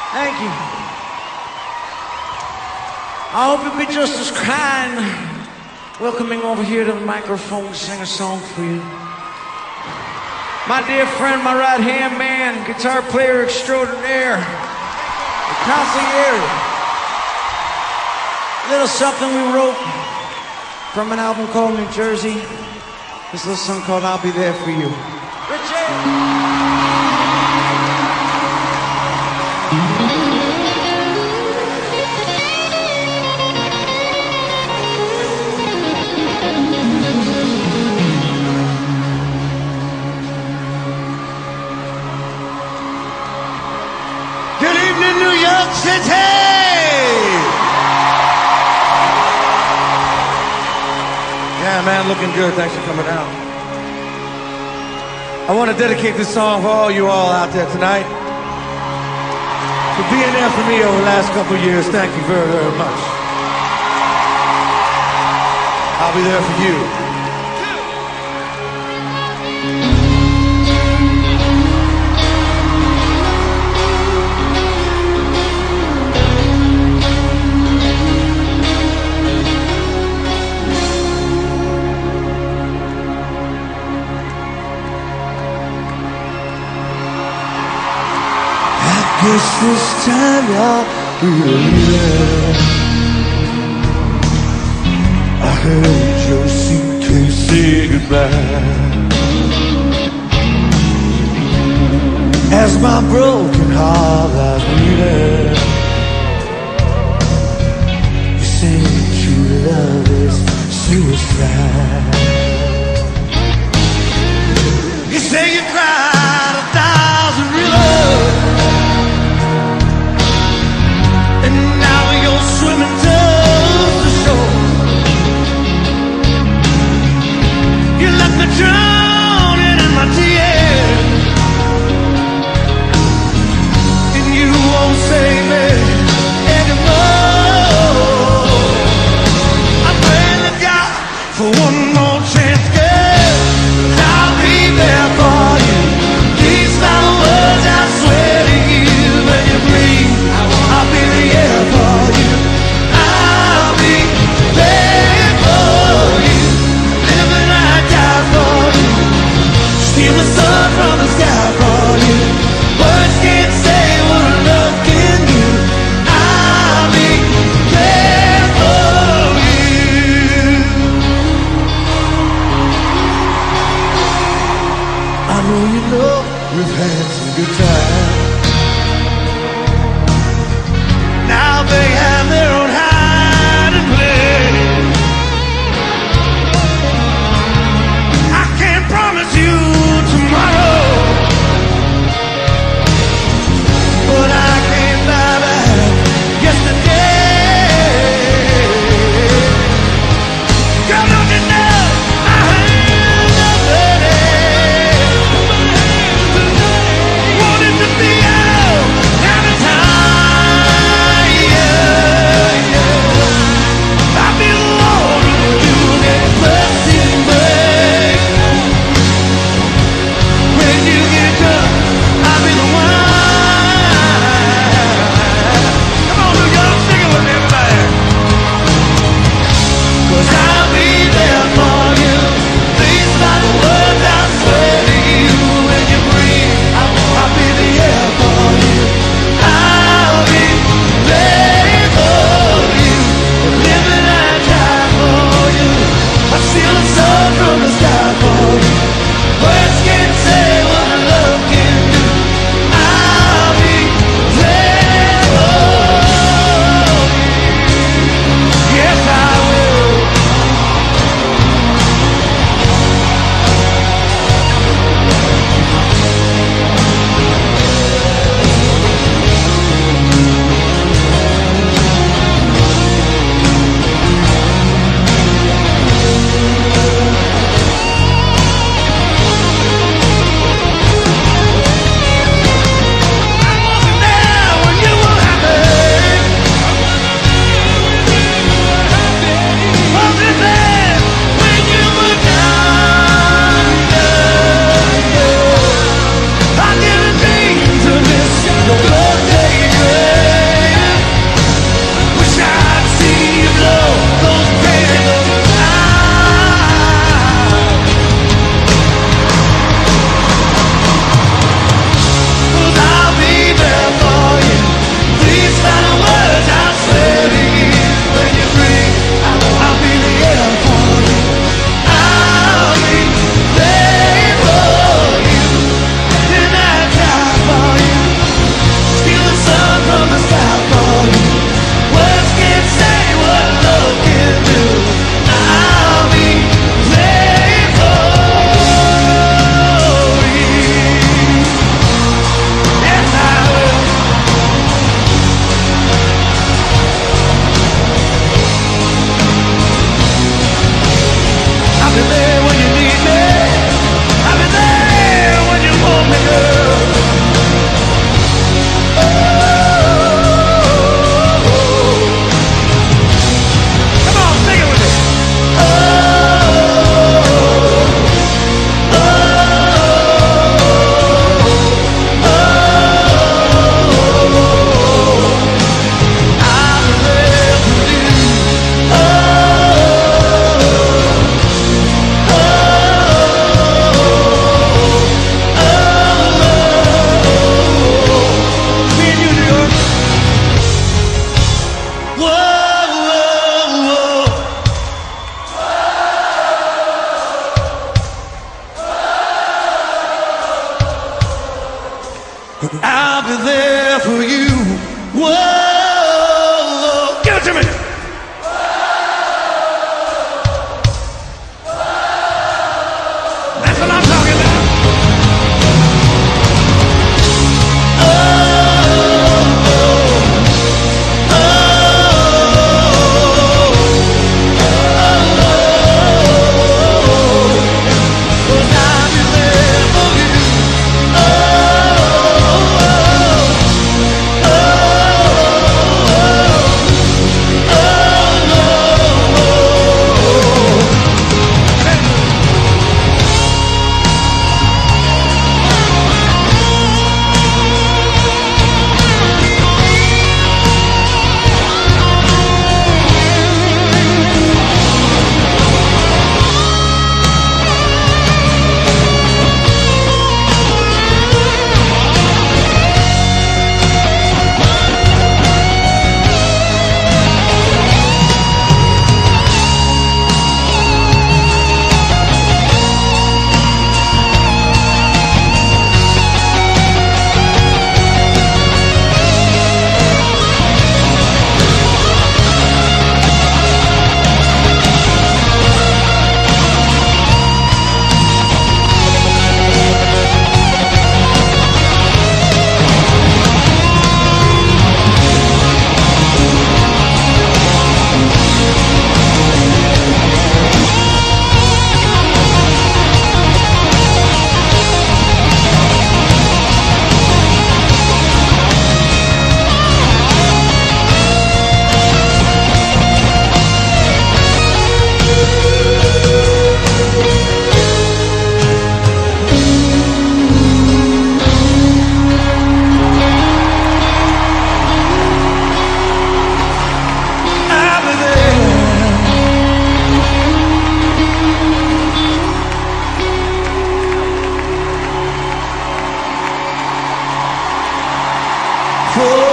Thank you. I hope you'll be just as kind welcoming over here to the microphone to sing a song for you. My dear friend, my right-hand man, guitar player extraordinaire, the concierge. A little something we wrote from an album called New Jersey. This little song called I'll Be There For You. Richie! Good evening, New York City! Yeah, man, looking good. Thanks for coming out. I want to dedicate this song for all you all out there tonight. For being there for me over the last couple of years. Thank you very, very much. I'll be there for you. Guess this time you're really there. I heard your suitcase say goodbye as my broken heart lies bleeding. You say true love is suicide. You say you cried 1,000 rivers, and now you're swimming to the shore. You left me drowning in my tears, and you won't save me anymore. I'm praying to God for one more chance. I'll be there for you. Whoa, give it to me. That's what I'm talking about. For